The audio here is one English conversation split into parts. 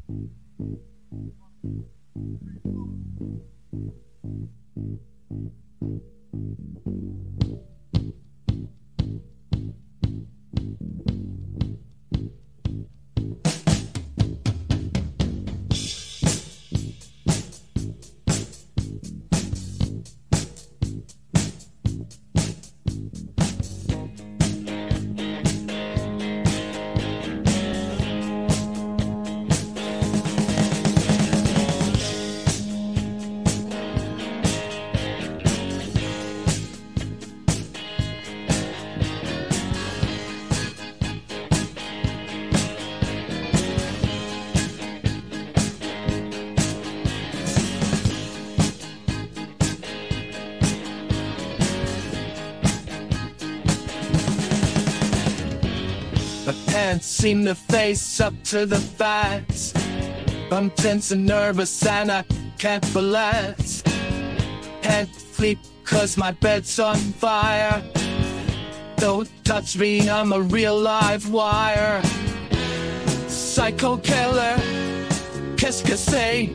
Can't seem to face up to the facts. I'm tense and nervous and I can't relax. Can't sleep cause my bed's on fire. Don't touch me, I'm a real live wire. Psycho killer, qu'est-ce que c'est?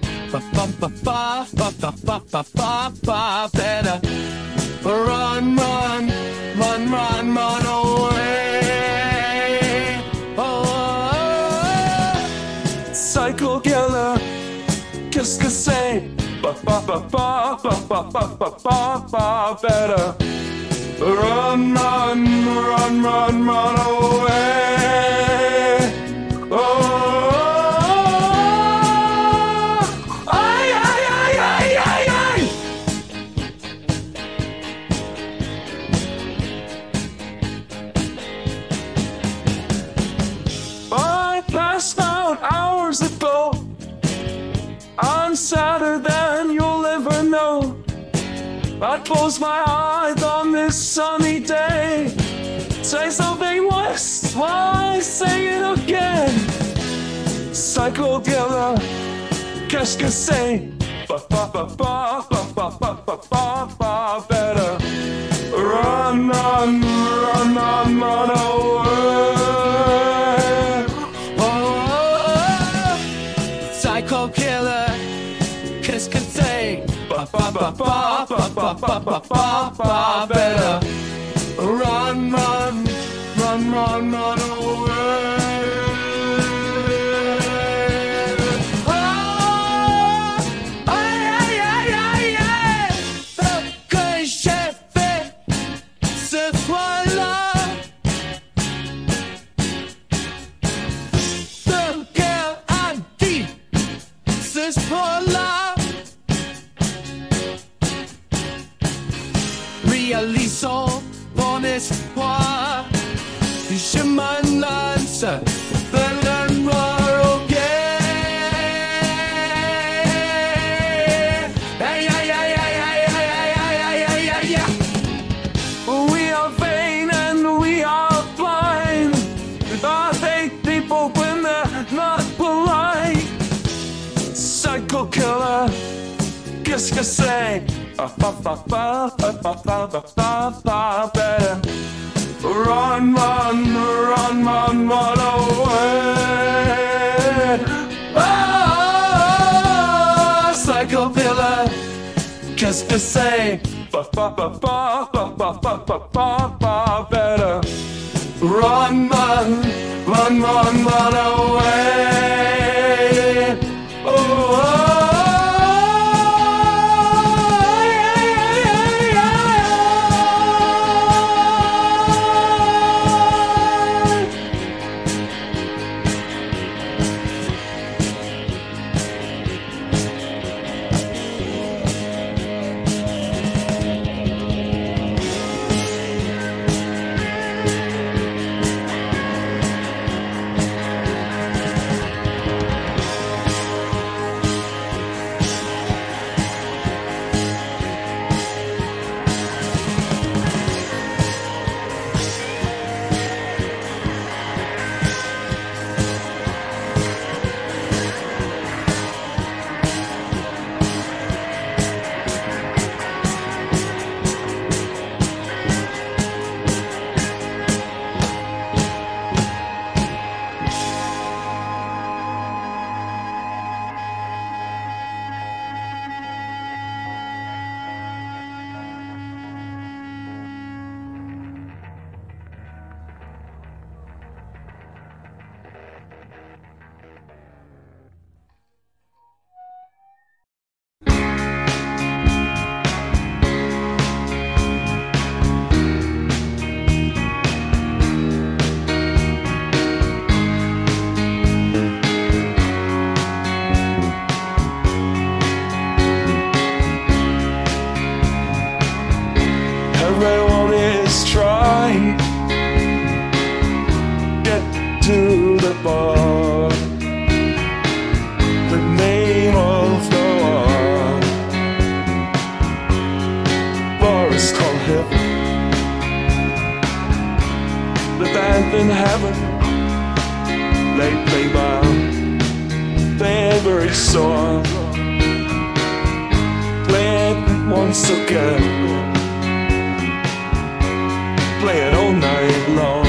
Better run, run, run, run, run away. Psycho killer, qu'est-ce que c'est? Better run, run, run, run, run away. Ay, ay, ay, ay, ay, ay. I passed out hours ago on Saturday, and you'll never know. I close my eyes on this sunny day. Say something worse, why say it again? Psycho killer, qu'est-ce que c'est? Better run, run, run, run, run away. Psycho killer, qu'est-ce que c'est? Better run, run, run, run, run away. Réalisons mon espoir. Je me lance vers l'endroit au guet. Ay, ay, ay, ay, ay, ay, ay, ay, ay, ay, ay. We are vain and we are blind. I hate people when they're not polite. Psycho killer, qu'est-ce que c'est? Better run, run, run, run, run away. Ah, psycho killer, qu'est-ce que c'est? Better run, run, run, run, run away. Oh. heaven, they play my favorite song. Play it once again, play it all night long.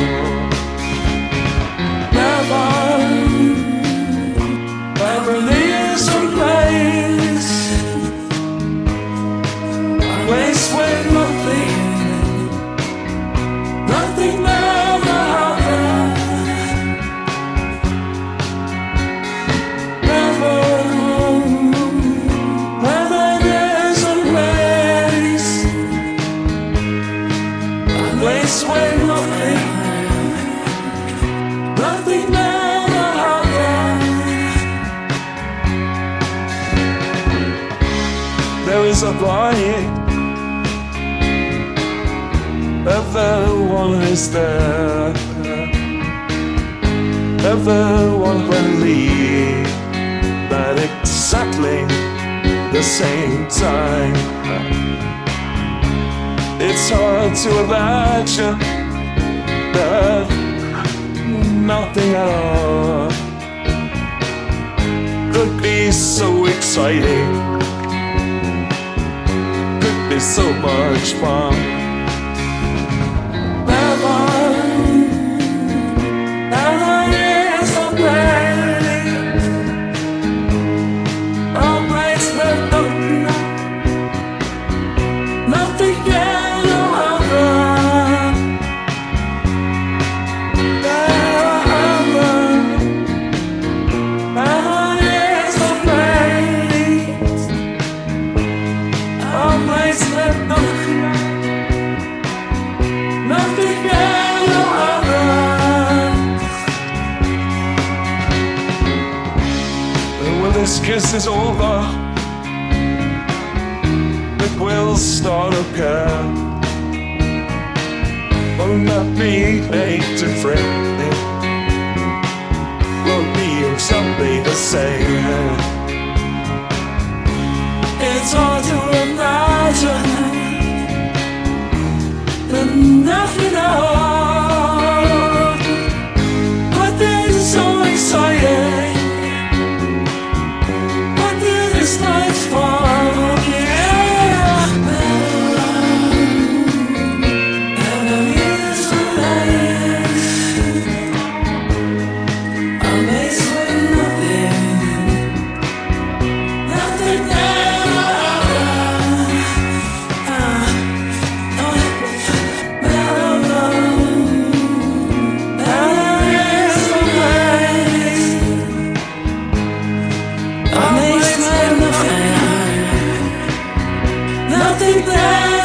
Never leaves a place, a place where nothing ever happens. Never there's a place where nothing ever happens. There is a light, everyone is there, everyone believes at exactly the same time. It's hard to imagine that nothing at all could be so exciting, could be so much fun. This kiss is over, it will start again. Will not be late to friendly, will be exactly the same. It's hard to imagine that nothing else, but this is so exciting. Night's fall, yeah. And I'm here tonight, amazed with nothing ever happens. Nothing there.